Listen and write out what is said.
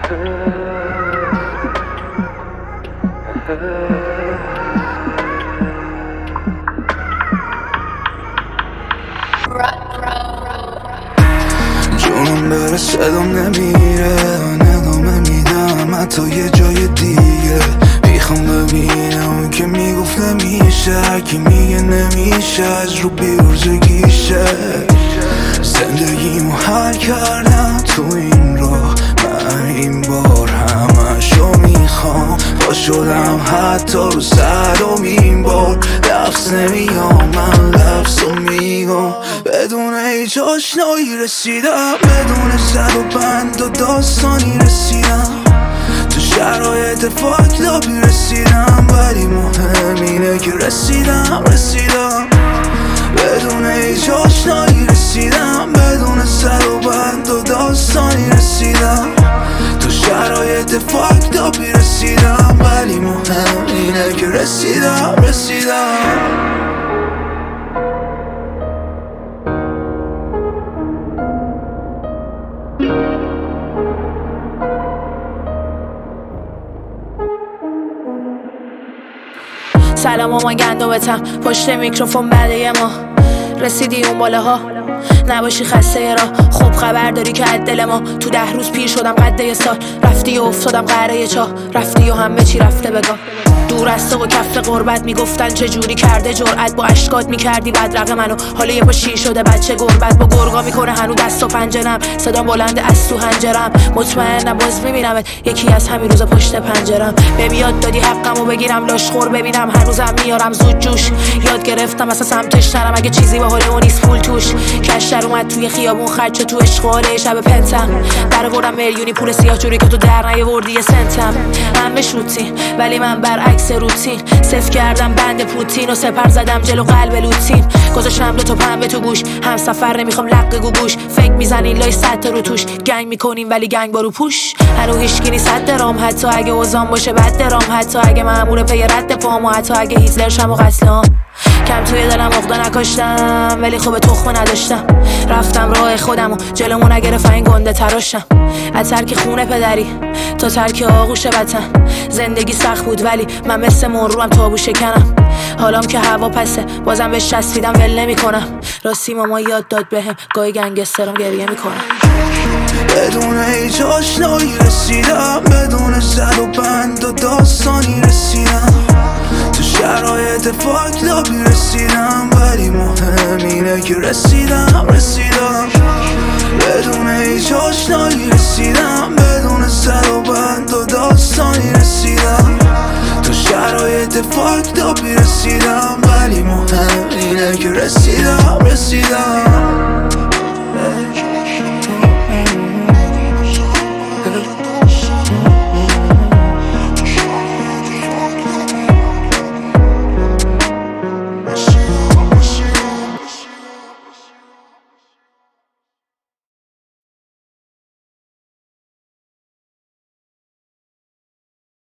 جونم بره صدام نمیره، ندامه میدم حتی یه جای دیگه. میخوام ببینم اون که میگفت نمیشه، هرکی میگه نمیشه از رو بیرزگیشه. زندگیمو حل کردم تو این راه، من این بار همشو میخوام. با شدم حتی رو صدامین بار، لفظ نمیام من لفظو میگم. بدون هیچ آشنایی رسیدم، بدون زد و بند و داستانی رسیدم. تو شرایط فاکلابی رسیدم، ولی مهم اینه که رسیدم. بدون هیچ آشنایی رسیدم، بدون زد و بند و داستانی رسیدم. تو شرایط فاکلابی رسیدم، ولی مهم اینه که رسیدم. سلام مامان گندمتم پشت میکروفون بعد یه ماه رسیدی اون بالاها، نباشی خسته راه. خوب خبر داری که از دل ما تو 10 روز پیر شدم قد یه سال. رفتی و افتادم قهره چاه، رفتی و همه چی رفته بگاه. دور از تو و کف غربت میگفتن چه جوری کرده جرأت، با اشکات میکردی بدرقه منو. حالا یه پا شیر شده بچه گربت، با گرگا میکنه هنو دست و پنجرم. صدا بلند از تو هنجرم، مطمئنم باز میبینمت یکی از همین روزا پشت پنجرم. به یاد دادی حقمو بگیرم، لاشخور ببینم هنوزم میارم زود جوش. یاد گرفتم اصلا سمتش نرم اگه چیزی به حال اون نیست پول توش. کشتر اومد توی خیابون خرچه تو اشغاله شب پنتم. درآوردم میلیونی پول سیاه جوری که تو در نیاوردی یه سنتم. همه شوتی ولی من برعکس روتین، صفر کردم بند پوتین و سپر زدم جلو قلب لوتین. گذاشتم 2 تا پنبه تو گوش، هم سفر نمیخوام لق گوگوش. فکر میزنین لای 100 تا رو توش، گنگ میکنین ولی گنگ بارو پوش. هنو هیچکی نیست صد درام، حتی اگه اوزان باشه بد درام. حتی اگه مأمور پی رد پام، و حتی اگه هیتلر شم و قتلام. کم توی دلم عقده نکاشتم ولی خوب تخمه نداشتم. رفتم راه خودم و جلومو نگرفت این گنده تراشم. از ترک خونه پدری تا ترک آغوش وطن، زندگی سخت بود ولی من مثل مرروم تابو شکنم. حالام که هوا پسه بازم بهش چسبیدم ول نمی‌کنم. راستی ماما یاد داد بهم گاهی گنگسترم گریه میکنم. بدون هیچ آشنایی رسیدم، بدون زد و بند و داستانی رسیدم. تو شرایط فاکلابی رسیدم، ولی مهم اینه که رسیدم. بدون هیچ آشنایی رسیدم، بدون زد و بند و داستانی رسیدم. تو شرایط فاکلابی رسیدم، ولی مهم اینه که رسیدم.